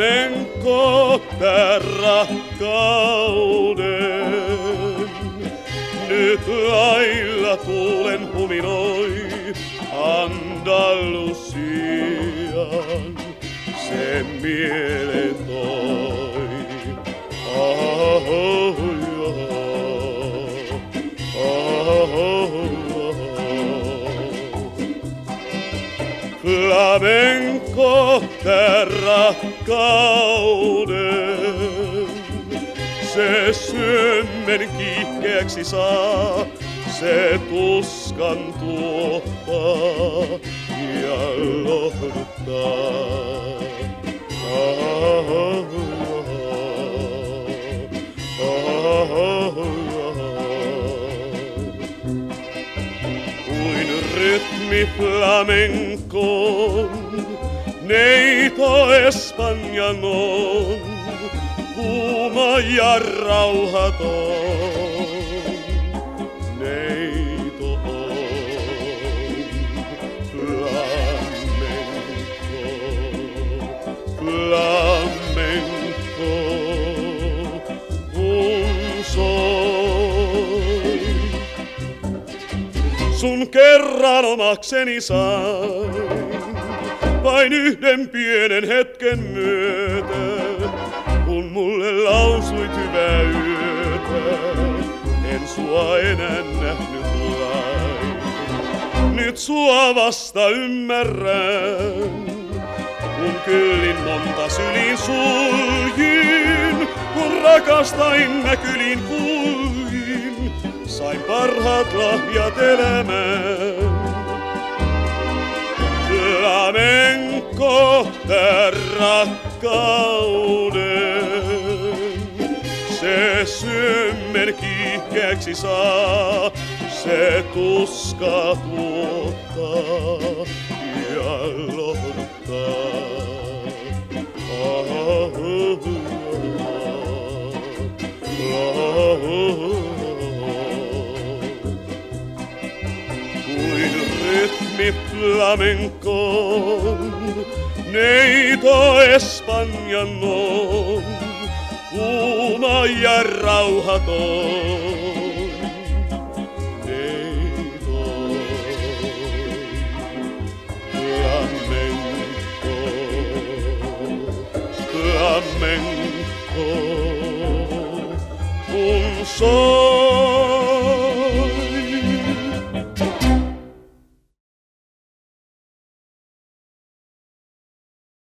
Flamenco tää rakkauden. Nyt lailla tuulen huminoi Andalusian, se mielen toi. Flamenco tää rakkauden, se syömmen kiihkeäksi saa, se tuskan tuottaa ja lohduttaa. Kuin rytmi flamencon, neito Espanjan on, kuuma ja rauhaton. Neito on flamenco, flamenco, kun soi. Sun kerran omakseni sain, vain yhden pienen hetken myötä, kun mulle lausuit hyvää yötä, en sua enää nähnyt lain. Nyt sua vasta ymmärrän, kun kyllin monta syliin suljin, kun rakastain näkyliin kuljin, sain parhaat lahjat elämään. Flamenco tää rakkauden, se syömmen kiihkeäksi saa, se tuska tuottaa ja lohduttaa. Kuin rytmi flamencon, neito Espanjan on, kuuma ja rauhaton. Neito flamenco, flamenco, kun soi.